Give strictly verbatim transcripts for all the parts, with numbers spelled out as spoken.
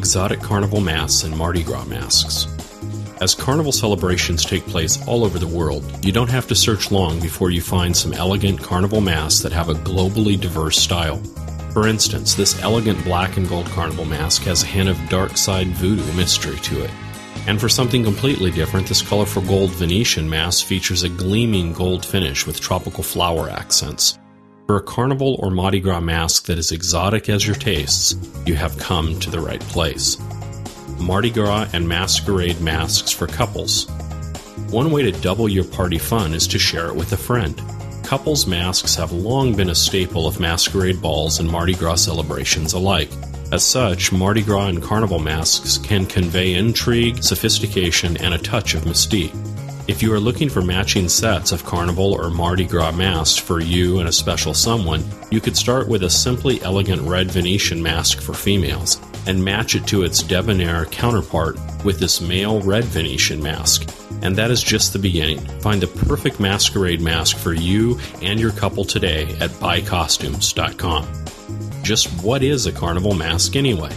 exotic carnival masks and Mardi Gras masks. As carnival celebrations take place all over the world, you don't have to search long before you find some elegant carnival masks that have a globally diverse style. For instance, this elegant black and gold carnival mask has a hint of dark side voodoo mystery to it. And for something completely different, this colorful gold Venetian mask features a gleaming gold finish with tropical flower accents. For a carnival or Mardi Gras mask that is exotic as your tastes, you have come to the right place. Mardi Gras and masquerade masks for couples. One way to double your party fun is to share it with a friend. Couples masks have long been a staple of masquerade balls and Mardi Gras celebrations alike. As such, Mardi Gras and carnival masks can convey intrigue, sophistication, and a touch of mystique. If you are looking for matching sets of carnival or Mardi Gras masks for you and a special someone, you could start with a simply elegant red Venetian mask for females, and match it to its debonair counterpart with this male red Venetian mask. And that is just the beginning. Find the perfect masquerade mask for you and your couple today at buy costumes dot com. Just what is a carnival mask anyway?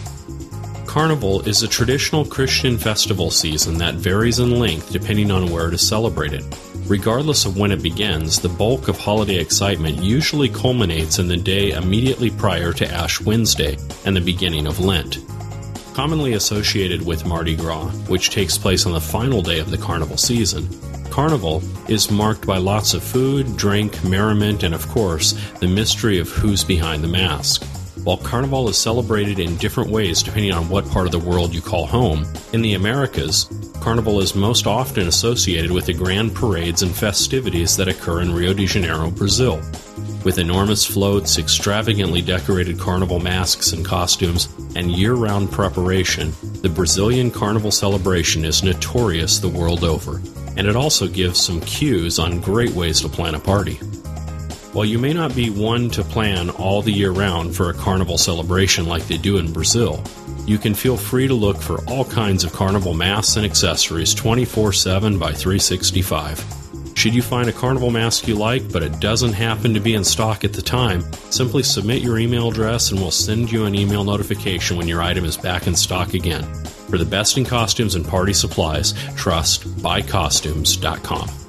Carnival is a traditional Christian festival season that varies in length depending on where to celebrate it. Regardless of when it begins, the bulk of holiday excitement usually culminates in the day immediately prior to Ash Wednesday and the beginning of Lent. Commonly associated with Mardi Gras, which takes place on the final day of the carnival season, Carnival is marked by lots of food, drink, merriment, and of course, the mystery of who's behind the mask. While Carnival is celebrated in different ways depending on what part of the world you call home, in the Americas, Carnival is most often associated with the grand parades and festivities that occur in Rio de Janeiro, Brazil. With enormous floats, extravagantly decorated carnival masks and costumes, and year-round preparation, the Brazilian carnival celebration is notorious the world over, and it also gives some cues on great ways to plan a party. While you may not be one to plan all the year round for a carnival celebration like they do in Brazil, you can feel free to look for all kinds of carnival masks and accessories twenty-four seven by three sixty-five. Should you find a carnival mask you like, but it doesn't happen to be in stock at the time, simply submit your email address and we'll send you an email notification when your item is back in stock again. For the best in costumes and party supplies, trust buy costumes dot com.